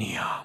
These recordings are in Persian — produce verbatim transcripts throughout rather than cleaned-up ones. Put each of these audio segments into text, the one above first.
نیام.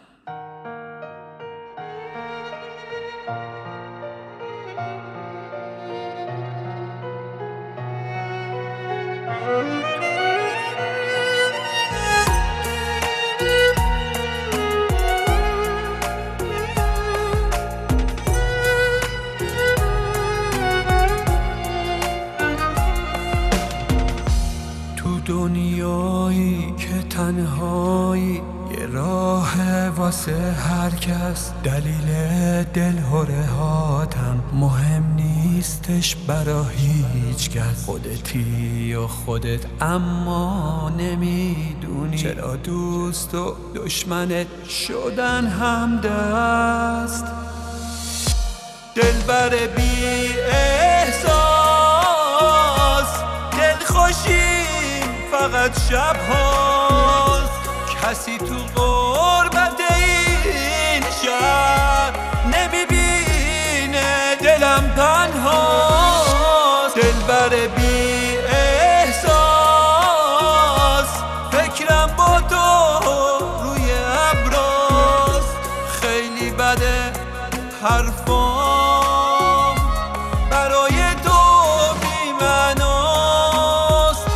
تو دنیایی که تنهایی یه راه واسه هر کس، دلیل دلهره هاتم مهم نیستش برا هیچ کس. خودتی و خودت اما نمیدونی چرا دوست و دشمنت شدن همدست. دلبر بی احساس دلخوشیم فقط شب هاست، کسی تو غربت این شهر نمیبینه دلم تنهاست. دلبر بی احساس فکرم با تو روی ابراست، خیلی بده حرفام برای تو بی‌معناست.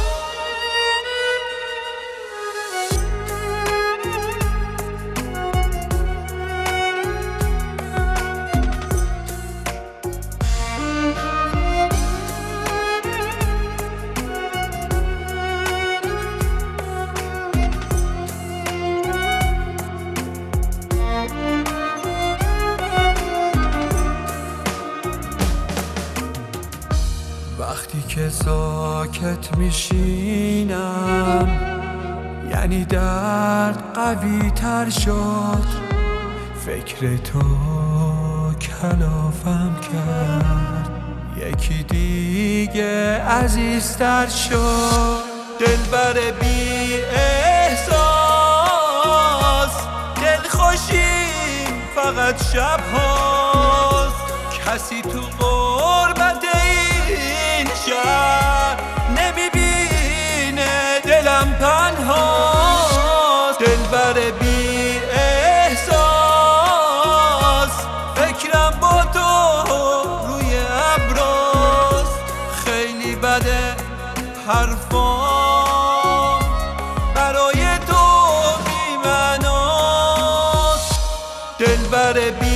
وقتی که ساکت میشینم یعنی درد قوی تر شد، فکر تو کلافم کرد، یکی دیگه عزیزتر شد. دلبر بی احساس دلخوشیم فقط شب هاست، کسی تو غربت این شهر نمیبینه دلم تنهاست. دلبر بی احساس فکرم با تو روی ابراست، خیلی بده حرفام برای تو بی‌معناست. دلبر بی